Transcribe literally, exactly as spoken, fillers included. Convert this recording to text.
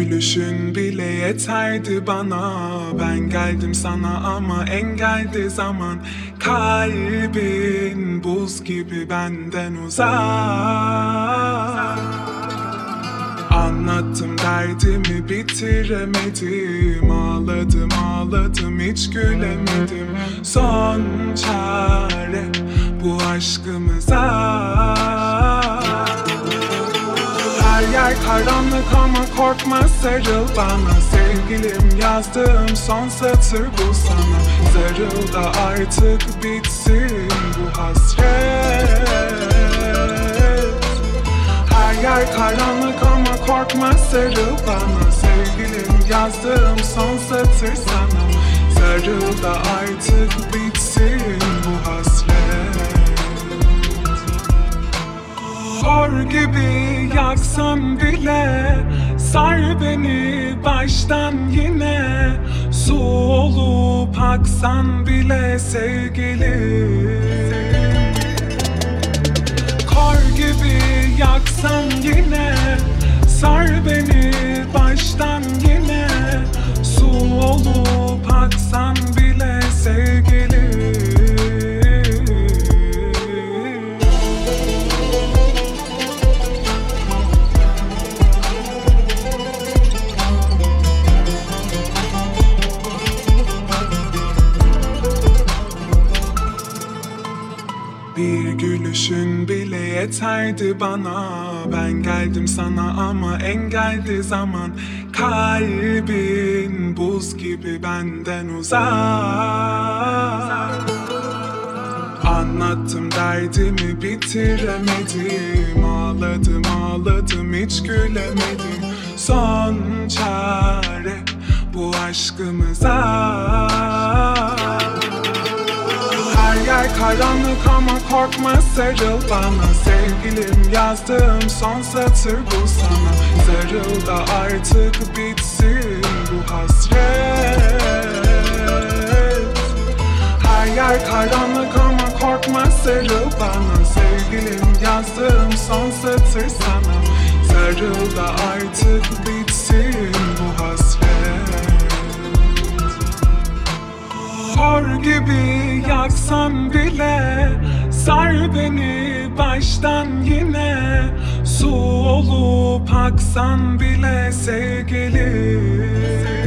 gülüşün bile yeterdi bana. Ben geldim sana ama engeldi zaman. Kalbin buz gibi benden uzak. Anlattım derdimi bitiremedim. Ağladım ağladım hiç gülemedim. Son çare bu aşkımıza. Her yer karanlık ama korkma sarıl bana. Sevgilim yazdığım son satır bu sana. Sarıl da artık bitsin bu hasret. Her yer karanlık ama korkma sarıl bana. Sevgilim yazdığım son satır sana. Sarıl da artık bitsin bu hasret. Kor gibi yaksan bile sar beni baştan yine. Su olup aksan bile sevgilim. Kor gibi yaksan yine sar beni baştan yine. Su olup aksan bile sevgilim. Bir gülüşün bile yeterdi bana. Ben geldim sana ama engeldi zaman. Kalbin buz gibi benden uzak. Anlattım derdimi bitiremedim. Ağladım ağladım hiç gülemedim. Son çare bu aşkımıza. Her yer karanlık ama korkma sarıl bana. Sevgilim yazdığım son satır bu sana. Sarıl da artık bitsin bu hasret. Her yer karanlık ama korkma sarıl bana. Sevgilim yazdığım son satır sana. Sarıl da artık bitsin bu hasret. Kor gibi yaksan bile sar beni baştan yine. Su olup aksan bile sevgilim.